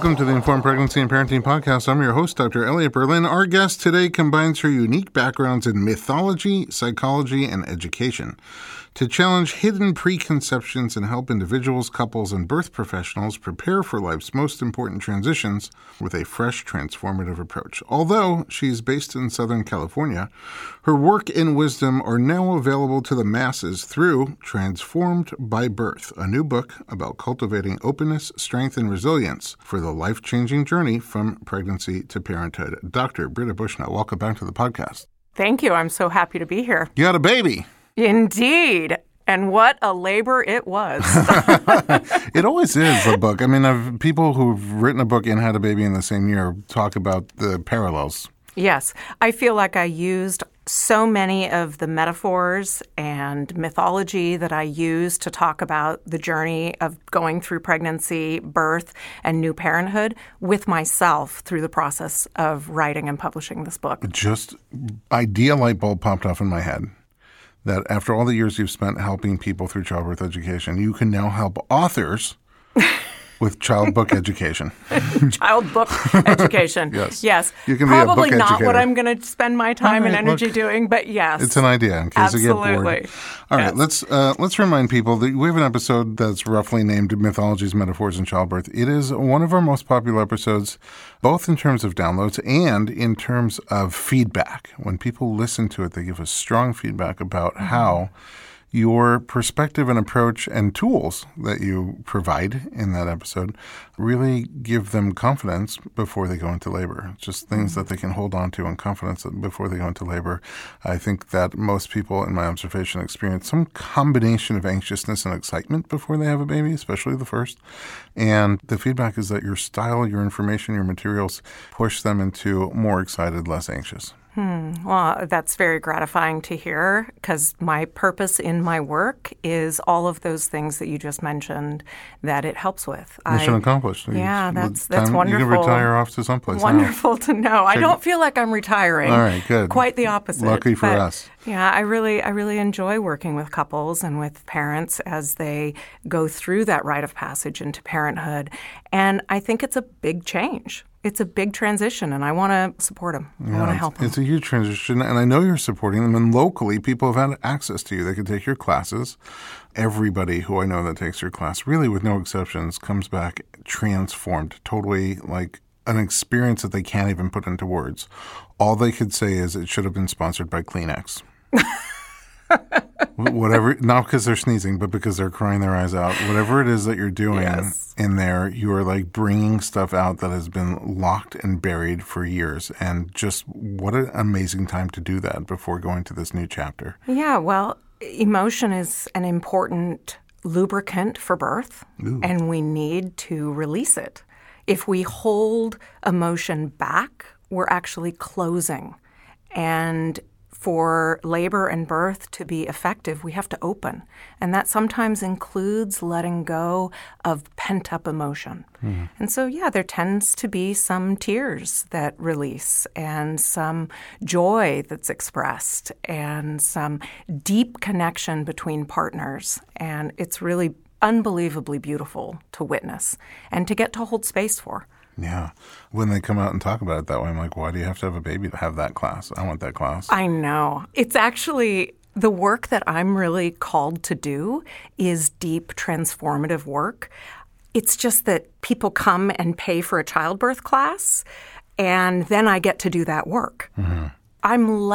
Welcome to the Informed Pregnancy and Parenting Podcast. I'm your host, Dr. Elliot Berlin. Our guest today combines her unique backgrounds in mythology, psychology, and education to challenge hidden preconceptions and help individuals, couples, and birth professionals prepare for life's most important transitions with a fresh, transformative approach. Although she's based in Southern California, her work and wisdom are now available to the masses through Transformed by Birth, a new book about cultivating openness, strength, and resilience for the life-changing journey from pregnancy to parenthood. Dr. Britta Bushnell, welcome back to the podcast. Thank you. I'm so happy to be here. You had a baby. Indeed. And what a labor it was. It always is a book. I mean, people who've written a book and had a baby in the same year talk about the parallels. Yes. I feel like I used so many of the metaphors and mythology that I use to talk about the journey of going through pregnancy, birth, and new parenthood with myself through the process of writing and publishing this book. Just idea light bulb popped off in my head that after all the years you've spent helping people through childbirth education, you can now help authors with child book education. Child book education. Yes. You can probably be a book not educator. What I'm going to spend my time and energy doing, but yes. It's an idea in case you get bored. Absolutely. All right, let's remind people that we have an episode that's roughly named Mythologies, Metaphors, and Childbirth. It is one of our most popular episodes, both in terms of downloads and in terms of feedback. When people listen to it, they give us strong feedback about how your perspective and approach and tools that you provide in that episode really give them confidence before they go into labor. Just things that they can hold on to and confidence before they go into labor. I think that most people, in my observation, experience some combination of anxiousness and excitement before they have a baby, especially the first. And the feedback is that your style, your information, your materials push them into more excited, less anxious. Well, that's very gratifying to hear because my purpose in my work is all of those things that you just mentioned that it helps with. Mission accomplished. Yeah, that's wonderful. You can retire off to someplace Wonderful to know. I don't feel like I'm retiring. All right, good. Quite the opposite. Lucky for us. Yeah, I really enjoy working with couples and with parents as they go through that rite of passage into parenthood. And I think it's a big change. It's a big transition, and I want to support them. I want to help them. It's a huge transition, and I know you're supporting them. And locally, people have had access to you. They can take your classes. Everybody who I know that takes your class, really with no exceptions, comes back transformed, totally like an experience that they can't even put into words. All they could say is it should have been sponsored by Kleenex. Whatever, not because they're sneezing, but because they're crying their eyes out. Whatever it is that you're doing in there, you are like bringing stuff out that has been locked and buried for years. And just what an amazing time to do that before going to this new chapter. Yeah, well, emotion is an important lubricant for birth, and we need to release it. If we hold emotion back, we're actually closing. And for labor and birth to be effective, we have to open. And that sometimes includes letting go of pent-up emotion. And so, there tends to be some tears that release and some joy that's expressed and some deep connection between partners. And it's really unbelievably beautiful to witness and to get to hold space for. Yeah. When they come out and talk about it that way, I'm like, why do you have to have a baby to have that class? I want that class. I know. It's actually the work that I'm really called to do is deep transformative work. It's just that people come and pay for a childbirth class, and then I get to do that work. I'm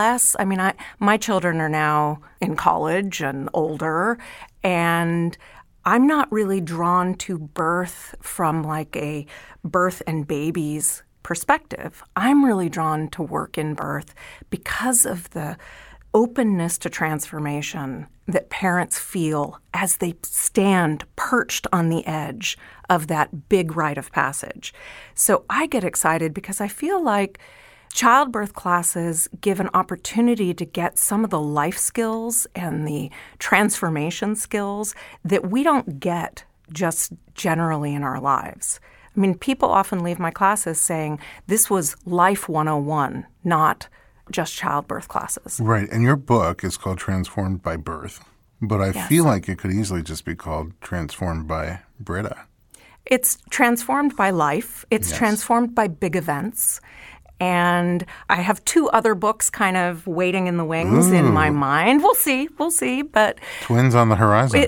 my children are now in college and older, and I'm not really drawn to birth from like a birth and babies perspective. I'm really drawn to work in birth because of the openness to transformation that parents feel as they stand perched on the edge of that big rite of passage. So I get excited because I feel like childbirth classes give an opportunity to get some of the life skills and the transformation skills that we don't get just generally in our lives. I mean, people often leave my classes saying, this was Life 101, not just childbirth classes. Right. And your book is called Transformed by Birth. But I feel like it could easily just be called Transformed by Britta. It's transformed by life. It's Yes. transformed by big events. And I have 2 other books kind of waiting in the wings in my mind. We'll see, but Twins on the horizon.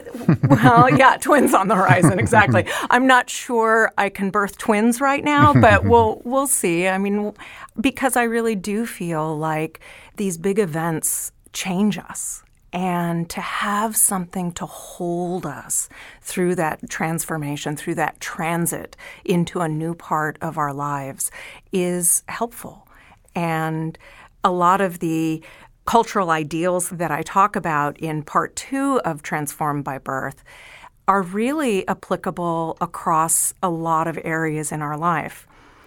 twins on the horizon, exactly. I'm not sure I can birth twins right now, but we'll see. I mean, because I really do feel like these big events change us. And to have something to hold us through that transformation, through that transit into a new part of our lives is helpful. And a lot of the cultural ideals that I talk about in part 2 of Transformed by Birth are really applicable across a lot of areas in our life.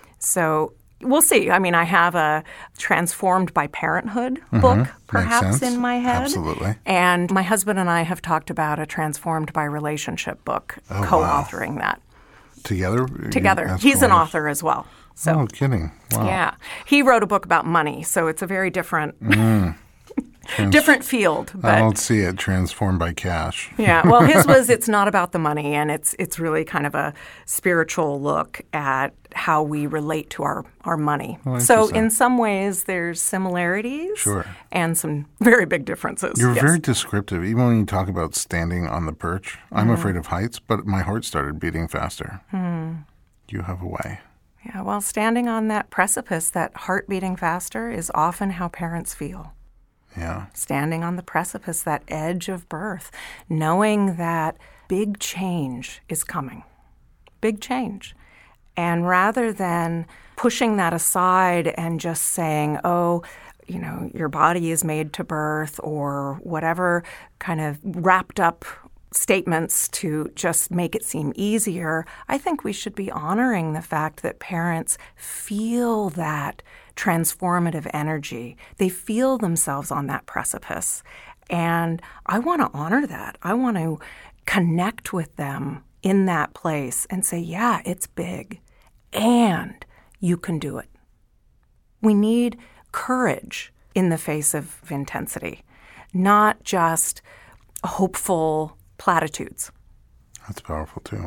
So we'll see. I mean, I have a Transformed by Parenthood book, perhaps, in my head. Absolutely. And my husband and I have talked about a Transformed by Relationship book, co-authoring that. Together? Together. He's an author as well. So, oh, kidding. Wow. Yeah. He wrote a book about money, so it's a very different different field. But I don't see it transformed by cash. Yeah. Well, his was it's not about the money, and it's really kind of a spiritual look at how we relate to our money. Oh, so in some ways there's similarities Sure. and some very big differences. You're Yes. very descriptive. Even when you talk about standing on the perch, I'm afraid of heights, but my heart started beating faster. You have a way. Yeah, well, standing on that precipice, that heart beating faster, is often how parents feel. Yeah. Standing on the precipice, that edge of birth, knowing that big change is coming. Big change. And rather than pushing that aside and just saying, oh, you know, your body is made to birth, or whatever kind of wrapped up statements to just make it seem easier, I think we should be honoring the fact that parents feel that transformative energy. They feel themselves on that precipice. And I want to honor that. I want to connect with them in that place and say, yeah, it's big, and you can do it. We need courage in the face of intensity, not just hopeful platitudes. That's powerful, too.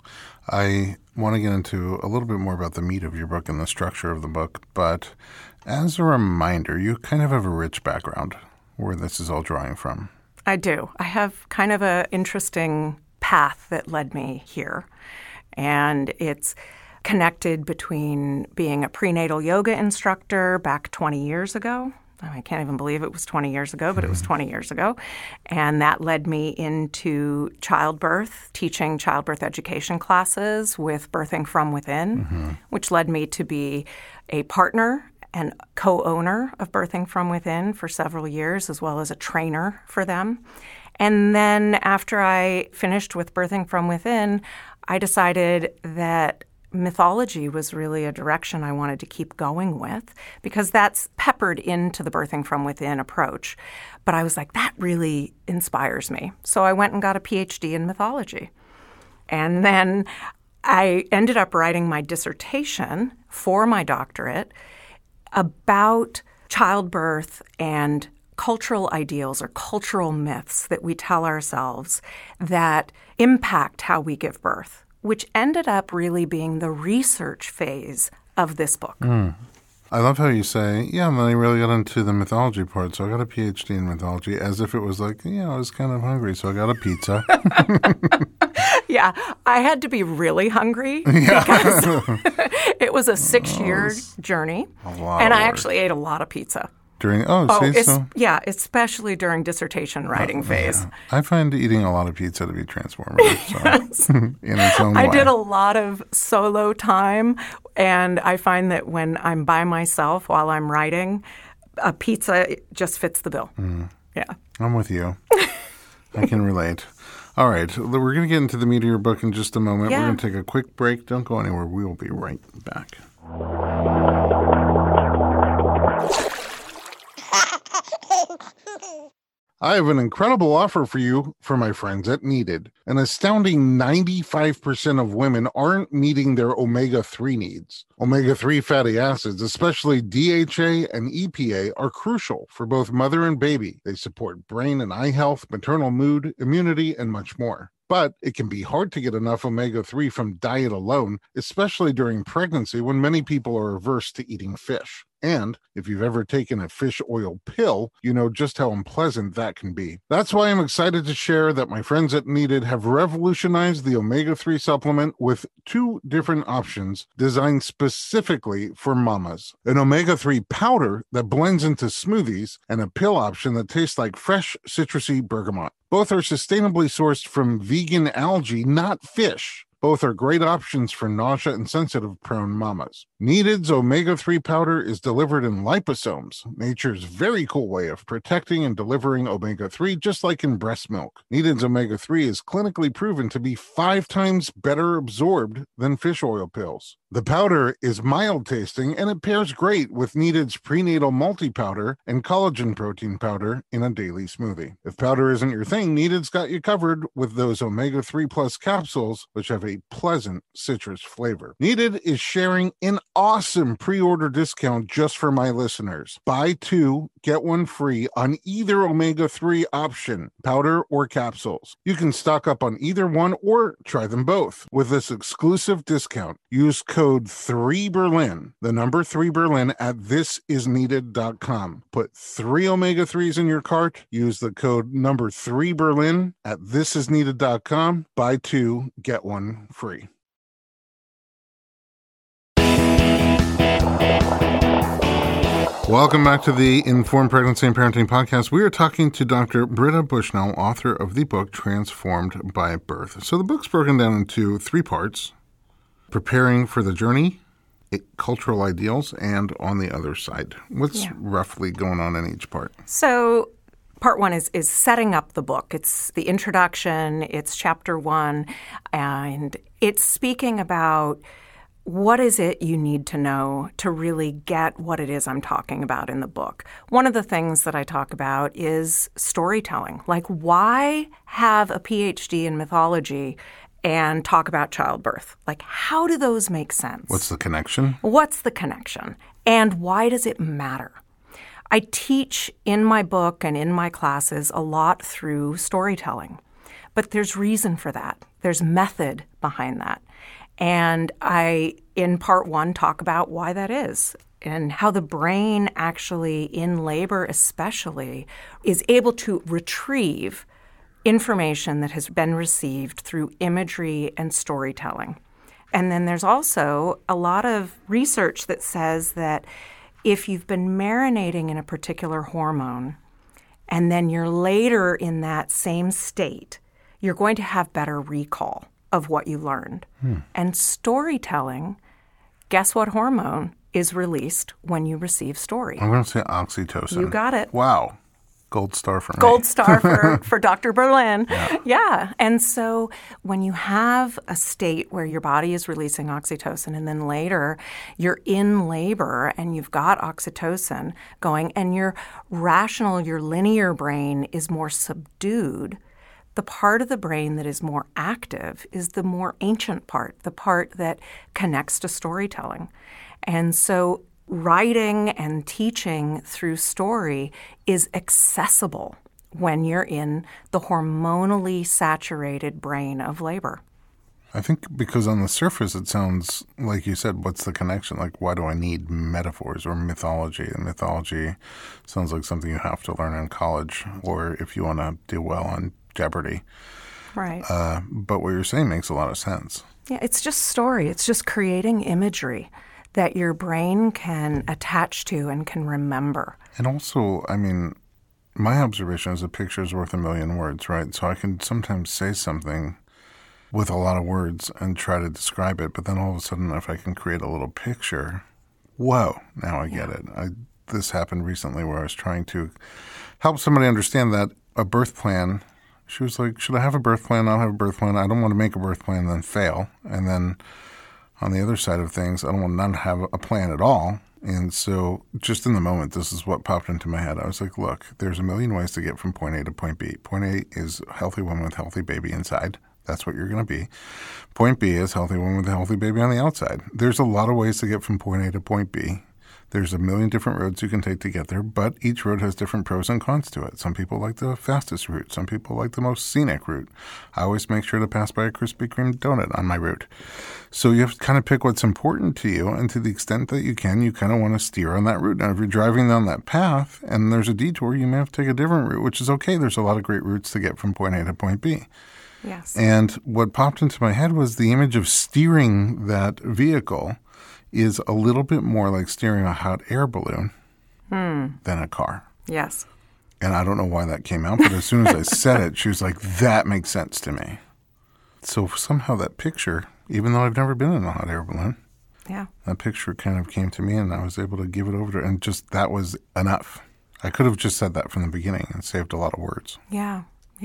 I want to get into a little bit more about the meat of your book and the structure of the book, but as a reminder, you kind of have a rich background where this is all drawing from. I do. I have kind of an interesting path that led me here, and it's connected between being a prenatal yoga instructor back 20 years ago. I can't even believe it was 20 years ago, but it was 20 years ago. And that led me into childbirth, teaching childbirth education classes with Birthing From Within, which led me to be a partner and co-owner of Birthing From Within for several years, as well as a trainer for them. And then after I finished with Birthing From Within, I decided that mythology was really a direction I wanted to keep going with, because that's peppered into the Birthing From Within approach. But I was like, that really inspires me. So I went and got a PhD in mythology. And then I ended up writing my dissertation for my doctorate about childbirth and cultural ideals or cultural myths that we tell ourselves that impact how we give birth, which ended up really being the research phase of this book. I love how you say, yeah, and then I really got into the mythology part, so I got a PhD in mythology, as if it was like, I was kind of hungry, so I got a pizza. Yeah, I had to be really hungry because it was a 6-year journey, and I actually ate a lot of pizza. Yeah, especially during dissertation writing phase. Yeah. I find eating a lot of pizza to be transformative, so in its own way. I did a lot of solo time, and I find that when I'm by myself while I'm writing, a pizza just fits the bill. Yeah. I'm with you. I can relate. All right, we're going to get into the meat of your book in just a moment. Yeah. We're going to take a quick break. Don't go anywhere. We will be right back. I have an incredible offer for you for my friends at Needed. An astounding 95% of women aren't meeting their omega-3 needs. Omega-3 fatty acids, especially DHA and EPA, are crucial for both mother and baby. They support brain and eye health, maternal mood, immunity, and much more. But it can be hard to get enough omega-3 from diet alone, especially during pregnancy when many people are averse to eating fish. And if you've ever taken a fish oil pill, you know just how unpleasant that can be. That's why I'm excited to share that my friends at Needed have revolutionized the omega-3 supplement with 2 different options designed specifically for mamas. An omega-3 powder that blends into smoothies and a pill option that tastes like fresh citrusy bergamot. Both are sustainably sourced from vegan algae, not fish. Both are great options for nausea and sensitive-prone mamas. Needed's omega-3 powder is delivered in liposomes, nature's very cool way of protecting and delivering omega-3 just like in breast milk. Needed's omega-3 is clinically proven to be 5 times better absorbed than fish oil pills. The powder is mild tasting and it pairs great with Needed's prenatal multi-powder and collagen protein powder in a daily smoothie. If powder isn't your thing, Needed's got you covered with those omega-3 plus capsules, which have a pleasant citrus flavor. Needed is sharing an awesome pre-order discount just for my listeners. Buy 2, get 1 free on either omega-3 option, powder or capsules. You can stock up on either one or try them both. With this exclusive discount, use code 3Berlin, the number 3Berlin at thisisneeded.com. Put 3 omega-3s in your cart, use the code number 3Berlin at thisisneeded.com. Buy 2, get 1 free. Welcome back to the Informed Pregnancy and Parenting Podcast. We are talking to Dr. Britta Bushnell, author of the book Transformed by Birth. So the book's broken down into 3 parts: preparing for the journey, cultural ideals, and on the other side. What's roughly going on in each part? So part 1 is setting up the book. It's the introduction, it's chapter 1, and it's speaking about what is it you need to know to really get what it is I'm talking about in the book. One of the things that I talk about is storytelling. Like, why have a PhD in mythology and talk about childbirth? Like, how do those make sense? What's the connection? What's the connection? And why does it matter? I teach in my book and in my classes a lot through storytelling. But there's reason for that. There's method behind that. And I, in part 1, talk about why that is and how the brain actually, in labor especially, is able to retrieve information that has been received through imagery and storytelling. And then there's also a lot of research that says that if you've been marinating in a particular hormone and then you're later in that same state, you're going to have better recall of what you learned. And storytelling, guess what hormone is released when you receive story? I'm going to say oxytocin. You got it. Wow. Gold star for me. Gold star for Dr. Berlin. Yeah. And so when you have a state where your body is releasing oxytocin and then later you're in labor and you've got oxytocin going and your rational, your linear brain is more subdued, the part of the brain that is more active is the more ancient part, the part that connects to storytelling. And so writing and teaching through story is accessible when you're in the hormonally saturated brain of labor. I think because on the surface it sounds like you said, what's the connection? Like, why do I need metaphors or mythology? And mythology sounds like something you have to learn in college or if you want to do well on Jeopardy. Right. But what you're saying makes a lot of sense. Yeah, it's just story. It's just creating imagery that your brain can attach to and can remember. And also, I mean, my observation is a picture is worth 1,000,000 words, right? So I can sometimes say something with a lot of words and try to describe it, but then all of a sudden, if I can create a little picture, whoa, now I get it. This happened recently where I was trying to help somebody understand that a birth plan. She was like, should I have a birth plan? Not have a birth plan. I don't want to make a birth plan and then fail. And then on the other side of things, I don't want to not have a plan at all. And so just in the moment, this is what popped into my head. I was like, look, there's 1,000,000 ways to get from point A to point B. Point A is a healthy woman with a healthy baby inside. That's what you're going to be. Point B is healthy woman with a healthy baby on the outside. There's a lot of ways to get from point A to point B. There's a million different roads you can take to get there, but each road has different pros and cons to it. Some people like the fastest route. Some people like the most scenic route. I always make sure to pass by a Krispy Kreme donut on my route. So you have to kind of pick what's important to you, and to the extent that you can, you kind of want to steer on that route. Now, if you're driving down that path and there's a detour, you may have to take a different route, which is okay. There's a lot of great routes to get from point A to point B. Yes. And what popped into my head was the image of steering that vehicle is a little bit more like steering a hot air balloon than a car. Yes. And I don't know why that came out, but as soon as I said it, she was like, that makes sense to me. So somehow that picture, even though I've never been in a hot air balloon, that picture kind of came to me and I was able to give it over to her. And just that was enough. I could have just said that from the beginning and saved a lot of words. Yeah.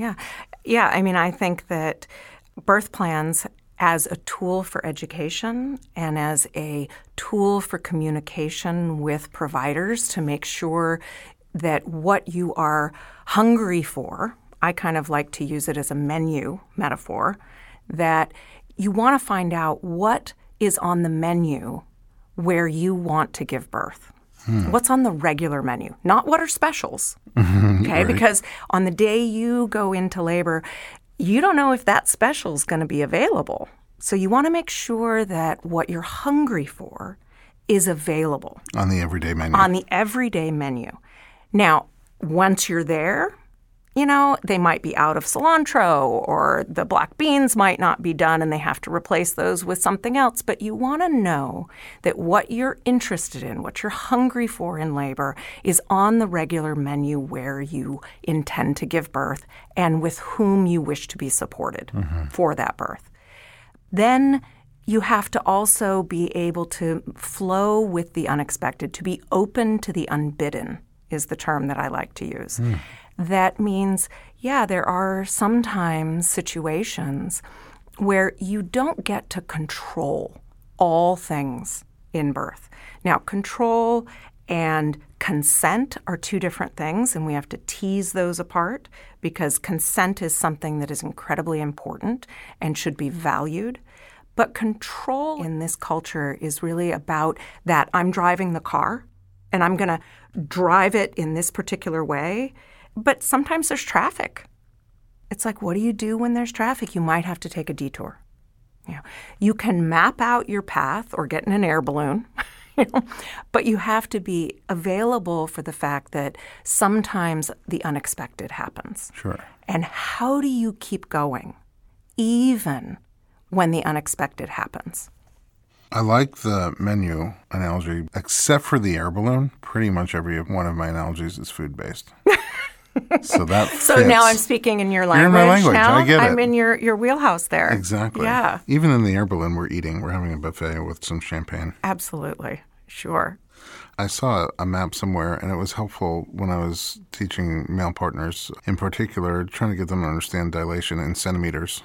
I mean, I think that birth plans as a tool for education and as a tool for communication with providers to make sure that what you are hungry for, I kind of like to use it as a menu metaphor, that you want to find out what is on the menu where you want to give birth. What's on the regular menu, not what are specials, okay? Right. Because on the day you go into labor, you don't know if that special is going to be available. So you want to make sure that what you're hungry for is available. On the everyday menu. On the everyday menu. Now, once you're there, you know, they might be out of cilantro or the black beans might not be done and they have to replace those with something else. But you want to know that what you're interested in, what you're hungry for in labor is on the regular menu where you intend to give birth and with whom you wish to be supported for that birth. Then you have to also be able to flow with the unexpected, to be open to the unbidden is the term that I like to use. That means, there are sometimes situations where you don't get to control all things in birth. Now, control and consent are two different things, and we have to tease those apart because consent is something that is incredibly important and should be valued. But control in this culture is really about that I'm driving the car and I'm going to drive it in this particular way. But sometimes there's traffic. It's like, what do you do when there's traffic? You might have to take a detour. You can map out your path or get in an air balloon, but you have to be available for the fact that sometimes the unexpected happens. Sure. And how do you keep going even when the unexpected happens? I like the menu analogy, except for the air balloon. Pretty much every one of my analogies is food-based. So that fits. So now I'm speaking in your language. You're in my language. Now I get it. I'm in your wheelhouse there. Exactly. Yeah. Even in the air balloon, we're eating. We're having a buffet with some champagne. Absolutely. Sure. I saw a map somewhere, and it was helpful when I was teaching male partners, in particular, trying to get them to understand dilation in centimeters,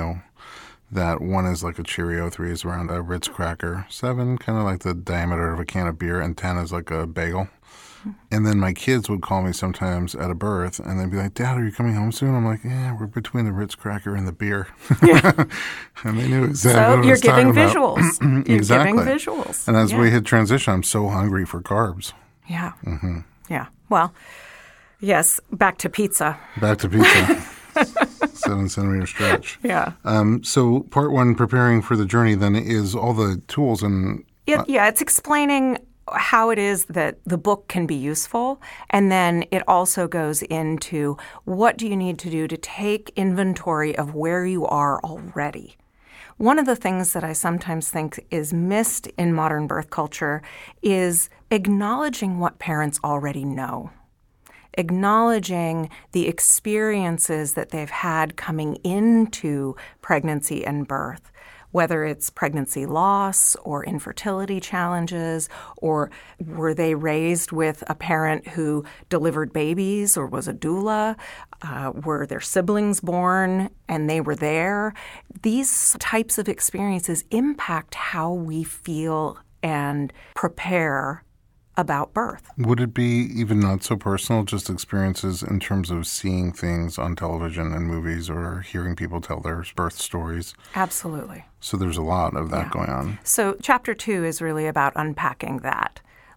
that 1 is like a Cheerio, 3 is around a Ritz cracker, 7 kind of like the diameter of a can of beer, and 10 is like a bagel. And then my kids would call me sometimes at a birth, and they'd be like, Dad, are you coming home soon? I'm like, yeah, we're between the Ritz cracker and the beer. Yeah. And they knew exactly so what I you're was giving talking visuals. about. You're Exactly. giving visuals. And as we hit transition, I'm so hungry for carbs. Yeah. Yeah. Well, yes, back to pizza. Back to pizza. 7-centimeter stretch. Yeah. So part 1, preparing for the journey, then, is all the tools and... It's explaining how it is that the book can be useful. And then it also goes into what do you need to do to take inventory of where you are already. One of the things that I sometimes think is missed in modern birth culture is acknowledging what parents already know. Acknowledging the experiences that they've had coming into pregnancy and birth, whether it's pregnancy loss or infertility challenges, or were they raised with a parent who delivered babies or was a doula, were their siblings born and they were there. These types of experiences impact how we feel and prepare about birth. Would it be even not so personal, just experiences in terms of seeing things on television and movies or hearing people tell their birth stories? Absolutely. So there's a lot of that going on. So chapter 2 is really about unpacking that.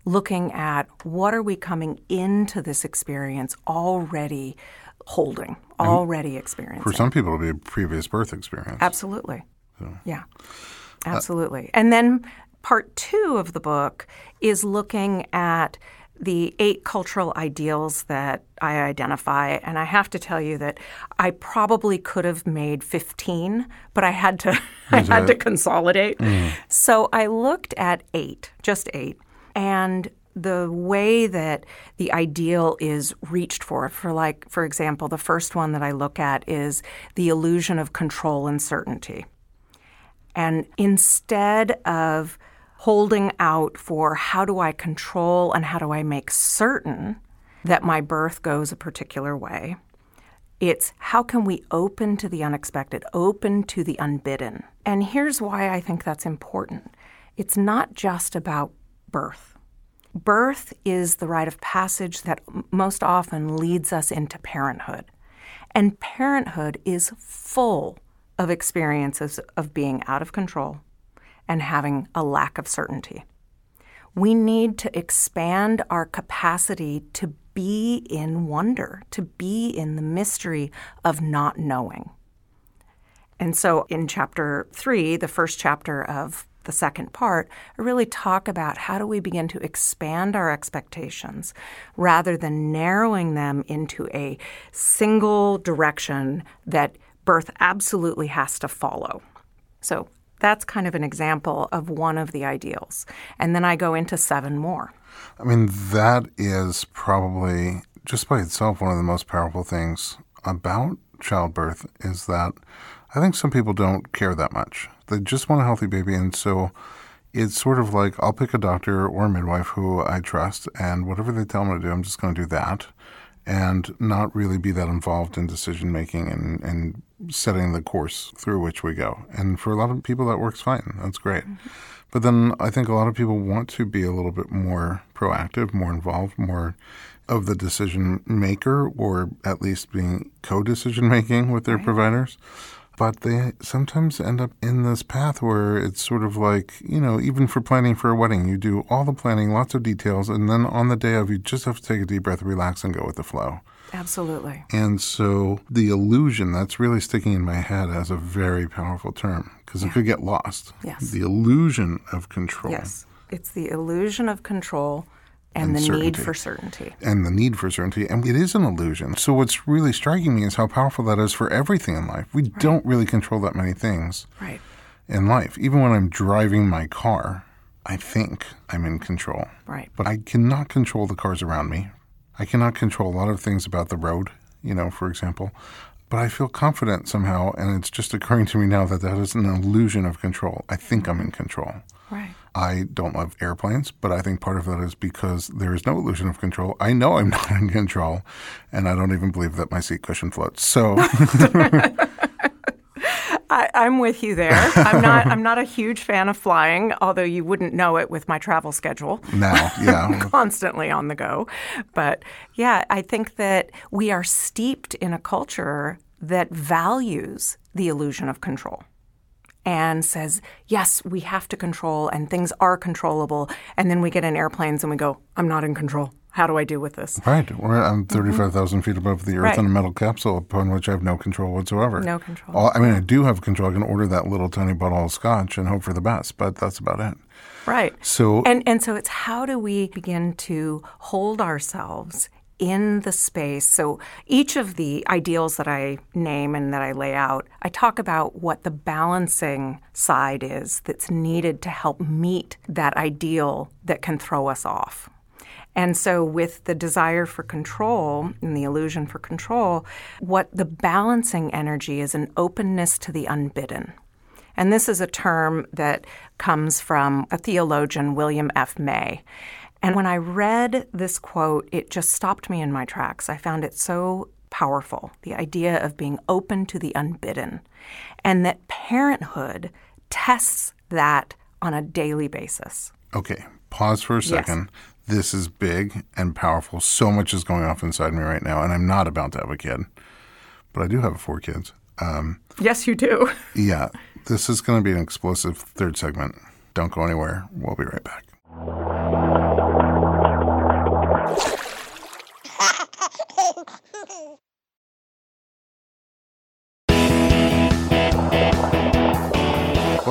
looking at what are we coming into this experience already holding, already experiencing. For some people, it'll be a previous birth experience. Absolutely. Yeah, absolutely. And then part 2 of the book is looking at the 8 cultural ideals that I identify. And I have to tell you that I probably could have made 15, but I had to consolidate. So I looked at 8, just 8, and the way that the ideal is reached for example, the first one that I look at is the illusion of control and certainty. And instead of holding out for how do I control and how do I make certain that my birth goes a particular way, it's how can we open to the unexpected, open to the unbidden. And here's why I think that's important. It's not just about birth. Birth is the rite of passage that most often leads us into parenthood. And parenthood is full of experiences of being out of control and having a lack of certainty. We need to expand our capacity to be in wonder, to be in the mystery of not knowing. And so in chapter 3, the first chapter of the second part, I really talk about how do we begin to expand our expectations rather than narrowing them into a single direction that birth absolutely has to follow. So that's kind of an example of one of the ideals. And then I go into 7 more. I mean, that is probably just by itself one of the most powerful things about childbirth is that I think some people don't care that much. They just want a healthy baby, and so it's sort of like I'll pick a doctor or a midwife who I trust, and whatever they tell me to do, I'm just going to do that and not really be that involved in decision-making and setting the course through which we go. And for a lot of people, that works fine. That's great. Mm-hmm. But then I think a lot of people want to be a little bit more proactive, more involved, more of the decision maker, or at least being co-decision making with their providers. But they sometimes end up in this path where it's sort of like, even for planning for a wedding, you do all the planning, lots of details, and then on the day of, you just have to take a deep breath, relax, and go with the flow. Absolutely. And so the illusion, that's really sticking in my head as a very powerful term because it could get lost. Yes. The illusion of control. Yes. It's the illusion of control and the certainty. Need for certainty. And the need for certainty. And it is an illusion. So what's really striking me is how powerful that is for everything in life. We don't really control that many things in life. Even when I'm driving my car, I think I'm in control. Right. But I cannot control the cars around me. I cannot control a lot of things about the road, for example. But I feel confident somehow, and it's just occurring to me now that is an illusion of control. I think I'm in control. Right. I don't love airplanes, but I think part of that is because there is no illusion of control. I know I'm not in control, and I don't even believe that my seat cushion floats. So I'm with you there. I'm not a huge fan of flying, although you wouldn't know it with my travel schedule. Now, yeah. Constantly on the go. But yeah, I think that we are steeped in a culture that values the illusion of control and says, yes, we have to control and things are controllable. And then we get in airplanes and we go, I'm not in control. How do I deal with this? Right. I'm 35,000 feet above the earth in a metal capsule upon which I have no control whatsoever. No control. I do have control. I can order that little tiny bottle of scotch and hope for the best, but that's about it. Right. So and so it's how do we begin to hold ourselves in the space. So each of the ideals that I name and that I lay out, I talk about what the balancing side is that's needed to help meet that ideal that can throw us off. And so with the desire for control and the illusion for control, what the balancing energy is an openness to the unbidden. And this is a term that comes from a theologian, William F. May. And when I read this quote, it just stopped me in my tracks. I found it so powerful, the idea of being open to the unbidden, and that parenthood tests that on a daily basis. Okay, pause for a second. Yes. This is big and powerful. So much is going off inside me right now, and I'm not about to have a kid. But I do have 4 kids. Yes, you do. Yeah, this is going to be an explosive third segment. Don't go anywhere. We'll be right back.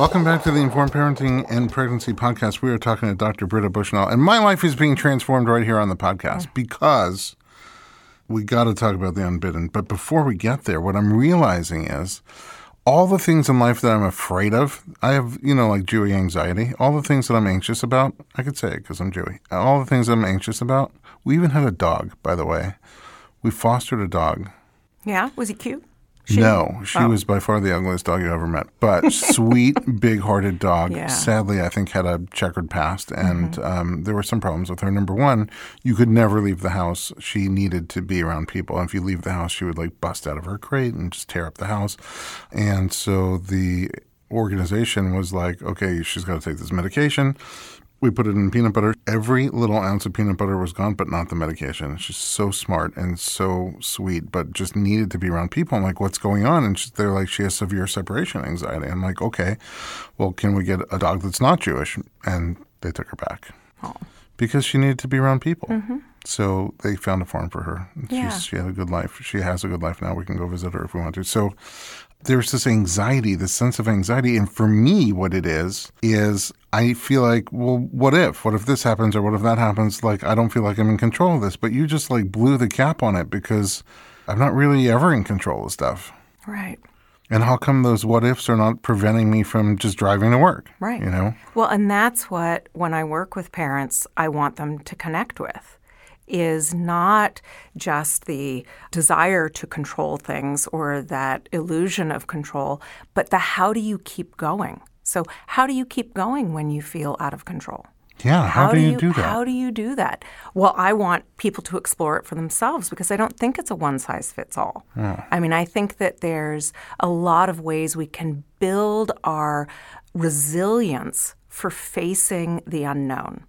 Welcome back to the Informed Parenting and Pregnancy Podcast. We are talking to Dr. Britta Bushnell, and my life is being transformed right here on the podcast because we got to talk about the unbidden. But before we get there, what I'm realizing is all the things in life that I'm afraid of, I have, like Jewy anxiety, all the things that I'm anxious about, I could say it because I'm Jewy, all the things I'm anxious about, we even had a dog, by the way. We fostered a dog. Yeah? Was he cute? No, she was by far the ugliest dog you ever met. But sweet, big-hearted dog. Yeah. Sadly, I think had a checkered past, and there were some problems with her. Number one, you could never leave the house. She needed to be around people. And if you leave the house, she would bust out of her crate and just tear up the house. And so the organization was like, okay, she's got to take this medication. We put it in peanut butter. Every little ounce of peanut butter was gone, but not the medication. She's so smart and so sweet, but just needed to be around people. I'm like, what's going on? And they're like, she has severe separation anxiety. I'm like, okay, well, can we get a dog that's not Jewish? And they took her back because she needed to be around people. Mm-hmm. So they found a farm for her. Yeah. She had a good life. She has a good life now. We can go visit her if we want to. So there's this anxiety, this sense of anxiety. And for me, what it is I feel like, well, what if? What if this happens or what if that happens? I don't feel like I'm in control of this. But you just blew the cap on it because I'm not really ever in control of stuff. Right. And how come those what ifs are not preventing me from just driving to work? Right. Well, and that's what, when I work with parents, I want them to connect with. Is not just the desire to control things or that illusion of control, but the how do you keep going? So how do you keep going when you feel out of control? Yeah, how do you do that? How do you do that? Well, I want people to explore it for themselves because I don't think it's a one-size-fits-all. Yeah. I mean, I think that there's a lot of ways we can build our resilience for facing the unknown.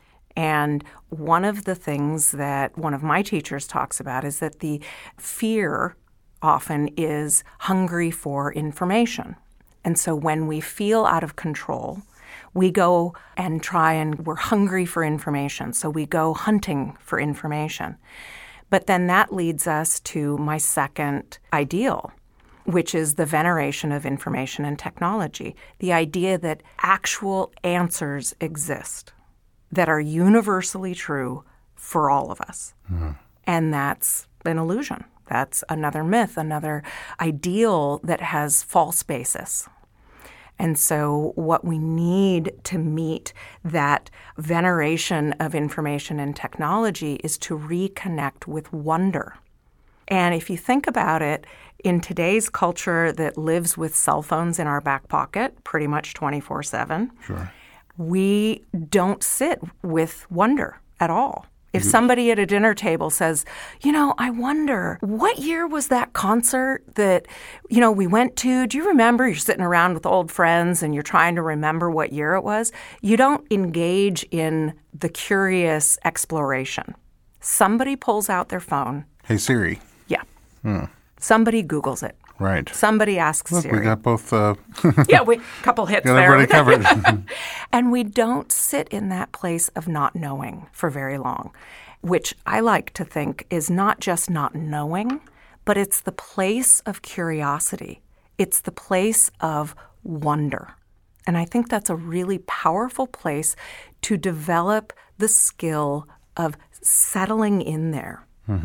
And one of the things that one of my teachers talks about is that the fear often is hungry for information. And so when we feel out of control, we go and we're hungry for information. So we go hunting for information. But then that leads us to my second ideal, which is the veneration of information and technology, the idea that actual answers exist that are universally true for all of us. Mm. And that's an illusion. That's another myth, another ideal that has false basis. And so what we need to meet that veneration of information and technology is to reconnect with wonder. And if you think about it, in today's culture that lives with cell phones in our back pocket pretty much 24/7, sure, we don't sit with wonder at all. If somebody at a dinner table says, I wonder, what year was that concert that, we went to? Do you remember? You're sitting around with old friends and you're trying to remember what year it was. You don't engage in the curious exploration. Somebody pulls out their phone. Hey, Siri. Yeah. Somebody Googles it. Right. Somebody asks Look, Siri. We got both. Yeah, couple hits got there. Everybody covered. And we don't sit in that place of not knowing for very long, which I like to think is not just not knowing, but it's the place of curiosity. It's the place of wonder. And I think that's a really powerful place to develop the skill of settling in there,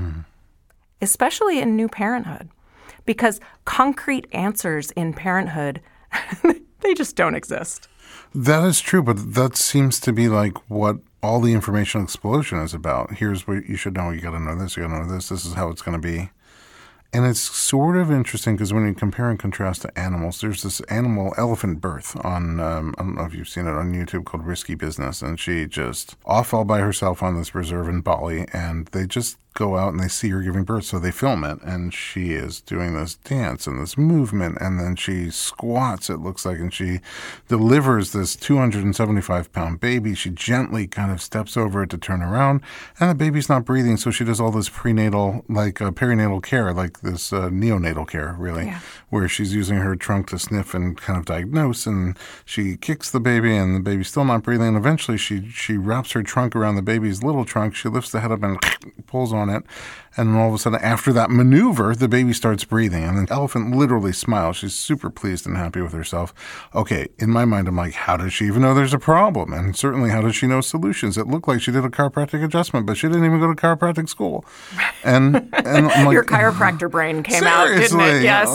especially in new parenthood. Because concrete answers in parenthood, they just don't exist. That is true, but that seems to be what all the information explosion is about. Here's what you should know. You got to know this. You got to know this. This is how it's going to be. And it's sort of interesting because when you compare and contrast to animals, there's this elephant birth on, I don't know if you've seen it on YouTube, called Risky Business. And she just off all by herself on this reserve in Bali. And they just go out and they see her giving birth. So they film it. And she is doing this dance and this movement. And then she squats, it looks like, and she delivers this 275-pound baby. She gently kind of steps over it to turn around. And the baby's not breathing. So she does all this perinatal care, this neonatal care, really, where she's using her trunk to sniff and kind of diagnose. And she kicks the baby and the baby's still not breathing. And eventually she wraps her trunk around the baby's little trunk. She lifts the head up and pulls on on it. And then all of a sudden, after that maneuver, the baby starts breathing. And the elephant literally smiles. She's super pleased and happy with herself. Okay, in my mind, I'm like, how does she even know there's a problem? And certainly, how does she know solutions? It looked like she did a chiropractic adjustment, but she didn't even go to chiropractic school. And I'm like, your chiropractor brain came out, didn't it? Yes.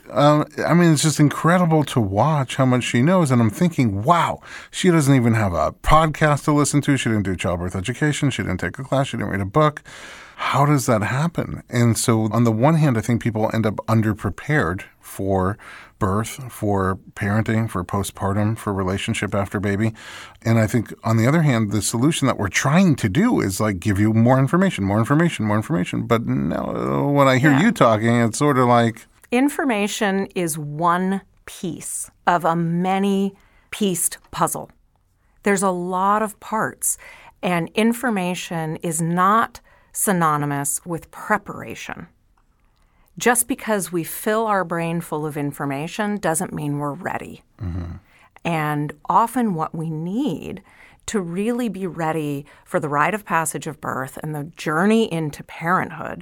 I mean, it's just incredible to watch how much she knows. And I'm thinking, wow, she doesn't even have a podcast to listen to. She didn't do childbirth education. She didn't take a class. She didn't read a book. How does that happen? And so on the one hand, I think people end up underprepared for birth, for parenting, for postpartum, for relationship after baby. And I think on the other hand, the solution that we're trying to do is like give you more information. But no, when I hear you talking, it's sort of like... Information is one piece of a many-pieced puzzle. There's a lot of parts, and information is not synonymous with preparation. Just because we fill our brain full of information doesn't mean we're ready. Mm-hmm. And often what we need to really be ready for the rite of passage of birth and the journey into parenthood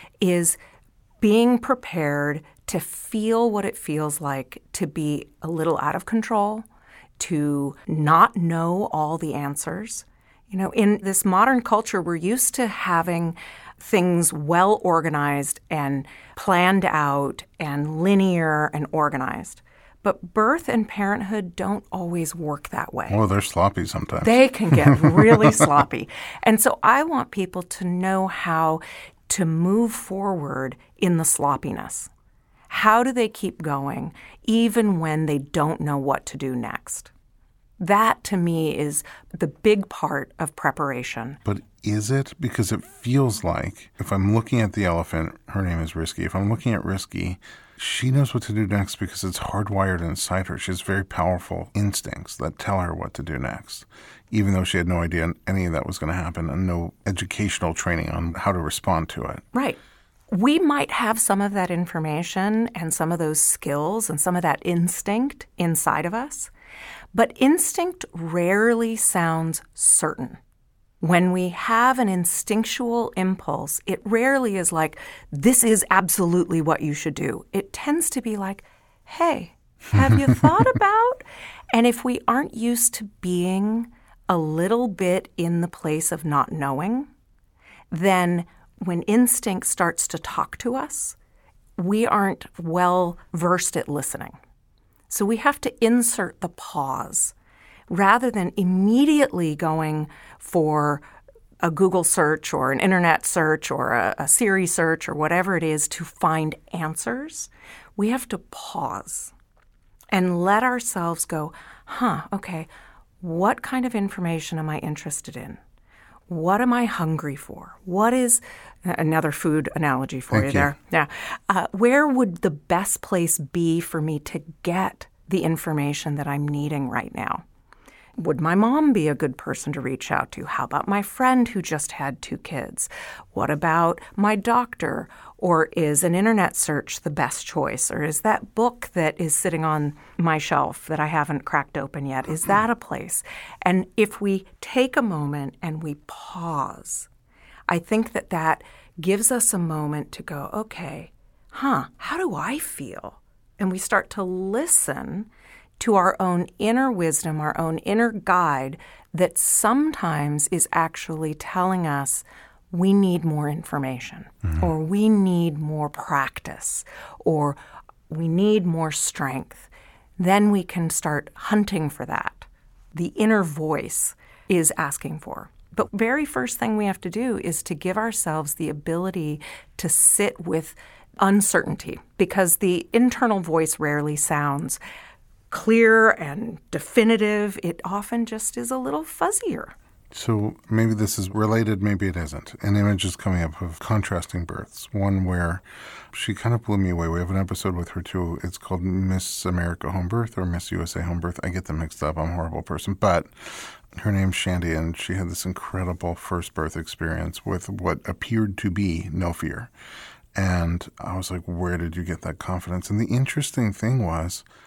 is being prepared to feel what it feels like to be a little out of control, to not know all the answers. You know, in this modern culture, we're used to having things well organized and planned out and linear and organized. But birth and parenthood don't always work that way. Oh, they're sloppy sometimes. They can get really sloppy. And so I want people to know how to move forward in the sloppiness. How do they keep going even when they don't know what to do next? That, to me, is the big part of preparation. But is it? Because it feels like if I'm looking at the elephant, her name is Risky. If I'm looking at Risky, she knows what to do next because it's hardwired inside her. She has very powerful instincts that tell her what to do next, even though she had no idea any of that was going to happen and no educational training on how to respond to it. Right. We might have some of that information and some of those skills and some of that instinct inside of us. But instinct rarely sounds certain. When we have an instinctual impulse, it rarely is like, this is absolutely what you should do. It tends to be like, hey, have you thought about? And if we aren't used to being a little bit in the place of not knowing, then when instinct starts to talk to us, we aren't well versed at listening. So we have to insert the pause rather than immediately going for a Google search or an internet search or a Siri search or whatever it is to find answers. We have to pause and let ourselves go, okay, what kind of information am I interested in? What am I hungry for? What is another food analogy for you there? Yeah. Where would the best place be for me to get the information that I'm needing right now? Would my mom be a good person to reach out to? How about my friend who just had 2 kids? What about my doctor? Or is an internet search the best choice? Or is that book that is sitting on my shelf that I haven't cracked open yet, is that a place? And if we take a moment and we pause, I think that gives us a moment to go, okay, how do I feel? And we start to listen to our own inner wisdom, our own inner guide that sometimes is actually telling us we need more information, or we need more practice, or we need more strength. Then we can start hunting for that. The inner voice is asking for. But very first thing we have to do is to give ourselves the ability to sit with uncertainty, because the internal voice rarely sounds clear and definitive. It often just is a little fuzzier. So maybe this is related, maybe it isn't. An image is coming up of contrasting births, one where she kind of blew me away. We have an episode with her too. It's called Miss America Home Birth or Miss USA Home Birth. I get them mixed up. I'm a horrible person. But her name's Shandy, and she had this incredible first birth experience with what appeared to be no fear. And I was like, where did you get that confidence? And the interesting thing was,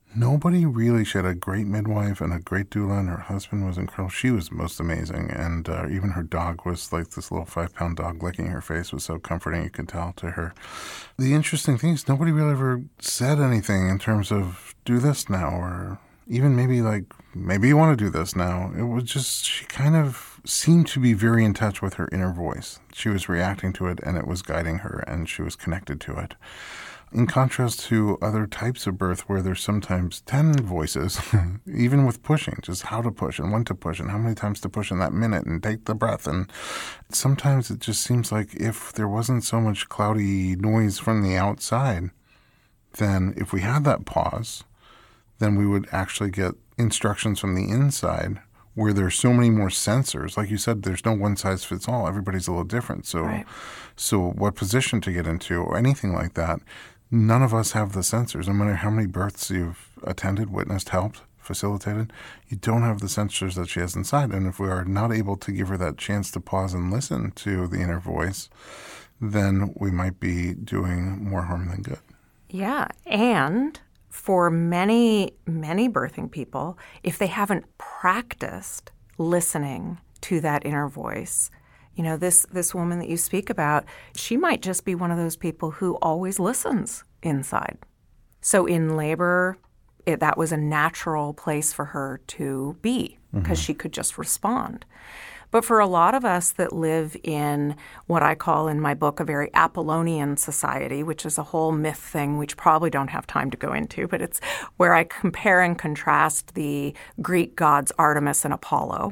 Nobody really. She had a great midwife and a great doula, and her husband was incredible. She was most amazing, and even her dog was like this little 5-pound dog licking her face was so comforting, you could tell to her. The interesting thing is nobody really ever said anything in terms of do this now, or even maybe you want to do this now. It was just, she kind of seemed to be very in touch with her inner voice. She was reacting to it, and it was guiding her, and she was connected to it. In contrast to other types of birth where there's sometimes 10 voices, even with pushing, just how to push and when to push and how many times to push in that minute and take the breath. And sometimes it just seems like if there wasn't so much cloudy noise from the outside, then if we had that pause, then we would actually get instructions from the inside where there's so many more sensors. Like you said, there's no one size fits all. Everybody's a little different. So, right. So what position to get into or anything like that, none of us have the sensors. No matter how many births you've attended, witnessed, helped, facilitated, you don't have the sensors that she has inside. And if we are not able to give her that chance to pause and listen to the inner voice, then we might be doing more harm than good. Yeah, and for many, many birthing people, if they haven't practiced listening to that inner voice, this woman that you speak about, she might just be one of those people who always listens inside. So in labor, that was a natural place for her to be because she could just respond. But for a lot of us that live in what I call in my book a very Apollonian society, which is a whole myth thing which probably don't have time to go into, but it's where I compare and contrast the Greek gods Artemis and Apollo.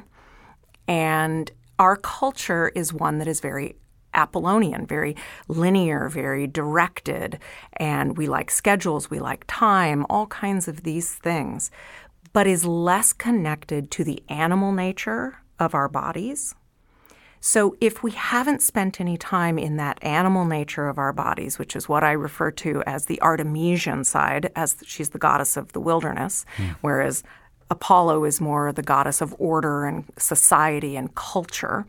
And our culture is one that is very Apollonian, very linear, very directed, and we like schedules, we like time, all kinds of these things, but is less connected to the animal nature of our bodies. So if we haven't spent any time in that animal nature of our bodies, which is what I refer to as the Artemisian side, as she's the goddess of the wilderness, whereas Apollo is more the goddess of order and society and culture,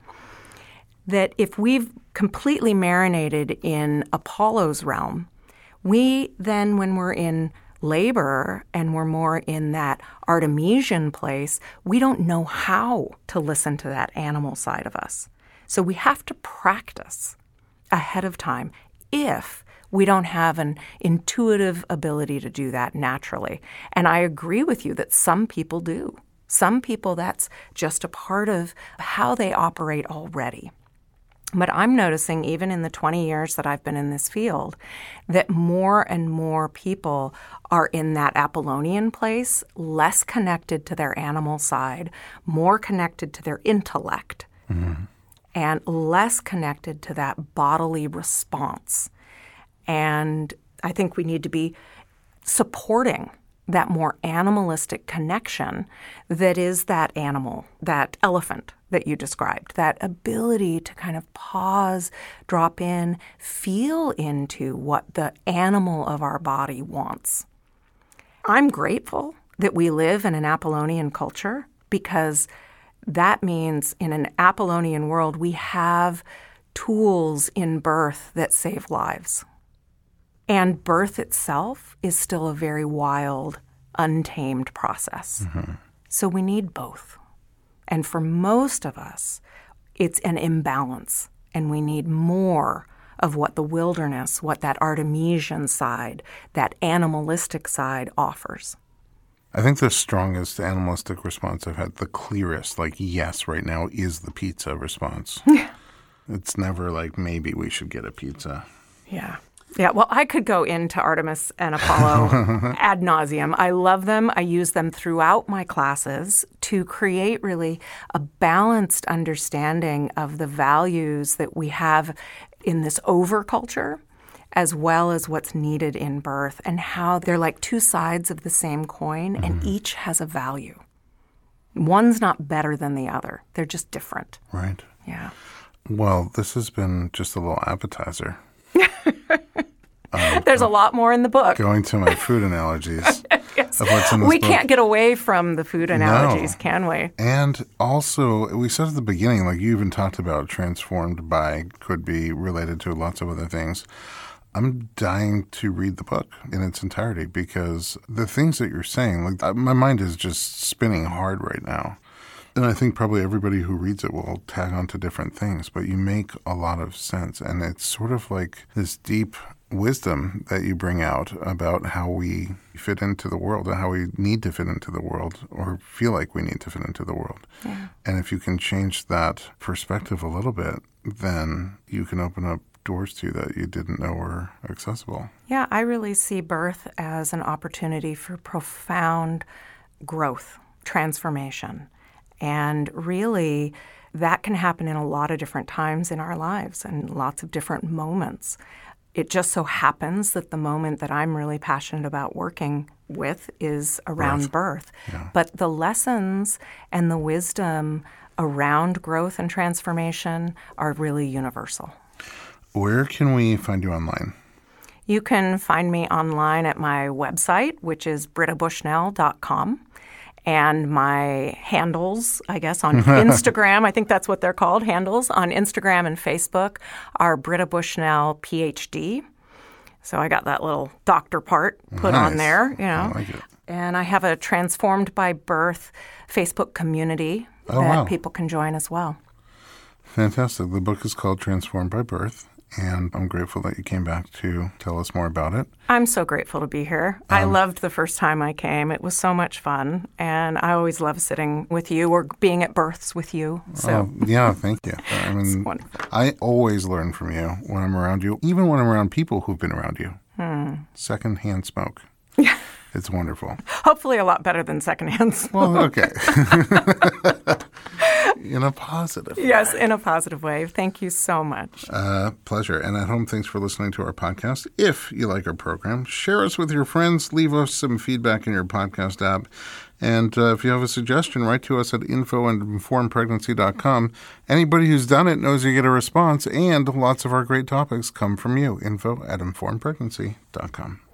that if we've completely marinated in Apollo's realm, we then, when we're in labor and we're more in that Artemisian place, we don't know how to listen to that animal side of us. So we have to practice ahead of time if we don't have an intuitive ability to do that naturally. And I agree with you that some people do. Some people, that's just a part of how they operate already. But I'm noticing, even in the 20 years that I've been in this field, that more and more people are in that Apollonian place, less connected to their animal side, more connected to their intellect, and less connected to that bodily response. And I think we need to be supporting that more animalistic connection that is that animal, that elephant that you described, that ability to kind of pause, drop in, feel into what the animal of our body wants. I'm grateful that we live in an Apollonian culture because that means in an Apollonian world we have tools in birth that save lives. And birth itself is still a very wild, untamed process. So we need both. And for most of us, it's an imbalance, and we need more of what the wilderness, what that Artemisian side, that animalistic side offers. I think the strongest animalistic response I've had, the clearest, like yes right now, is the pizza response. It's never like maybe we should get a pizza. Yeah, well, I could go into Artemis and Apollo ad nauseum. I love them. I use them throughout my classes to create really a balanced understanding of the values that we have in this overculture, as well as what's needed in birth, and how they're like two sides of the same coin, and each has a value. One's not better than the other. They're just different. Right. Yeah. Well, this has been just a little appetizer. There's a lot more in the book. Going to my food analogies. Yes. Of what's in this we book. Can't get away from the food analogies, can we? And also, we said at the beginning, like you even talked about transformed by, could be related to lots of other things. I'm dying to read the book in its entirety because the things that you're saying, my mind is just spinning hard right now. And I think probably everybody who reads it will tag on to different things, but you make a lot of sense. And it's sort of like this deep wisdom that you bring out about how we fit into the world and how we need to fit into the world or feel like we need to fit into the world. Yeah. And if you can change that perspective a little bit, then you can open up doors to that you didn't know were accessible. Yeah, I really see birth as an opportunity for profound growth, transformation. And really, that can happen in a lot of different times in our lives and lots of different moments. It just so happens that the moment that I'm really passionate about working with is around birth. Yeah. But the lessons and the wisdom around growth and transformation are really universal. Where can we find you online? You can find me online at my website, which is BrittaBushnell.com. And my handles, I guess, on Instagram, I think that's what they're called, handles, on Instagram and Facebook are Britta Bushnell, PhD. So I got that little doctor part put on there, I like it. And I have a Transformed by Birth Facebook community people can join as well. Fantastic. The book is called Transformed by Birth. And I'm grateful that you came back to tell us more about it. I'm so grateful to be here. I loved the first time I came. It was so much fun. And I always love sitting with you or being at births with you. So thank you. I mean, it's wonderful. I always learn from you when I'm around you, even when I'm around people who've been around you. Secondhand smoke. Yeah. It's wonderful. Hopefully a lot better than secondhand smoke. Well, okay. In a positive way. Yes, in a positive way. Thank you so much. Pleasure. And at home, thanks for listening to our podcast. If you like our program, share us with your friends. Leave us some feedback in your podcast app. And if you have a suggestion, write to us at info@informedpregnancy.com. Anybody who's done it knows you get a response, and lots of our great topics come from you. info@informedpregnancy.com.